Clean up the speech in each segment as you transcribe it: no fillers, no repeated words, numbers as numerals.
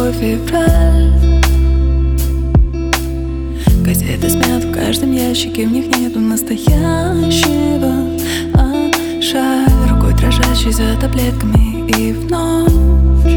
тобой февраль. Газеты смят в каждом ящике, в них нету настоящего. А жаль, рукой дрожащей за таблетками и в ночь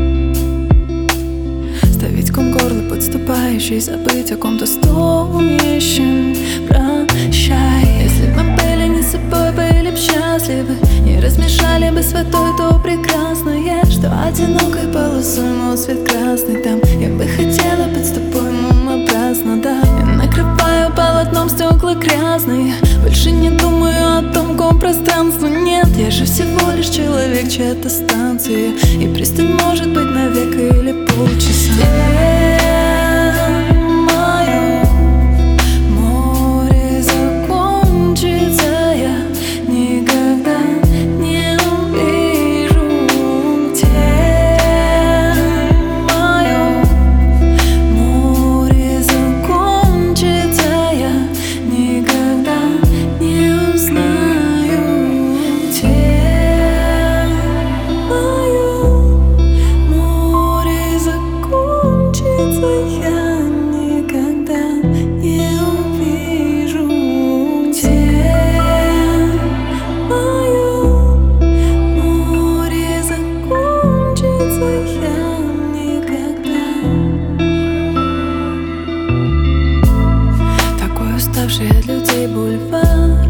ставить ком горло подступающий, забыть о ком-то стоящем. Прощай, если бы мы были не собой, были б счастливы, не размешали бы с водой то прекрасное, что одинокой полосой мой цвет красный. Там я бы хотела быть с тобой, мамообразно, да. Я накрываю полотном стекла грязные, больше не думаю о том, ком пространства нет. Я же всего лишь человек, чья-то станция, и пристань может быть навек или полчаса. Я никогда не увижу тебя. Мое море закончится, я никогда. Такой уставший от людей бульвар,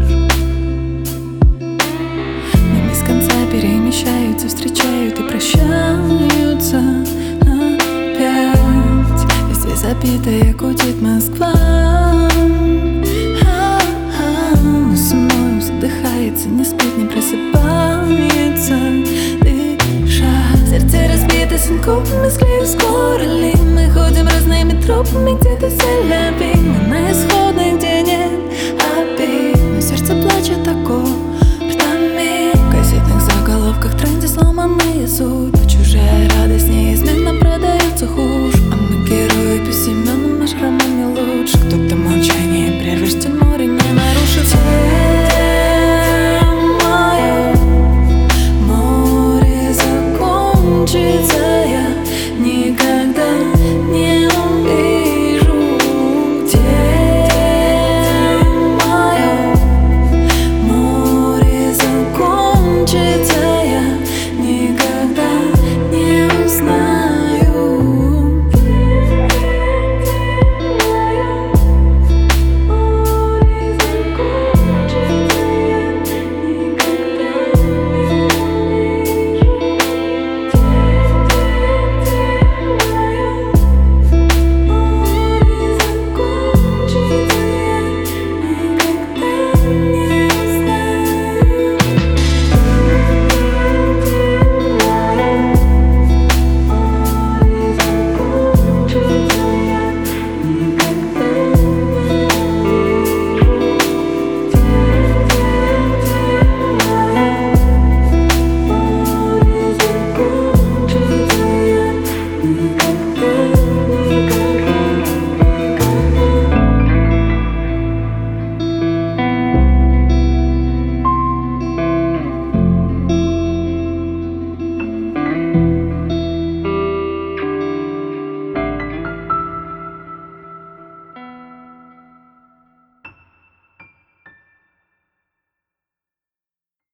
но без конца перемещаются, встречают и прощаются. Забитая гудит Москва, но со мною задыхается, не спит, не просыпается, дыша. Сердце разбито синкопами, склею скоро ли. Мы ходим разными тропами, где-то сель-ль-ви. Мы на исходной, где нет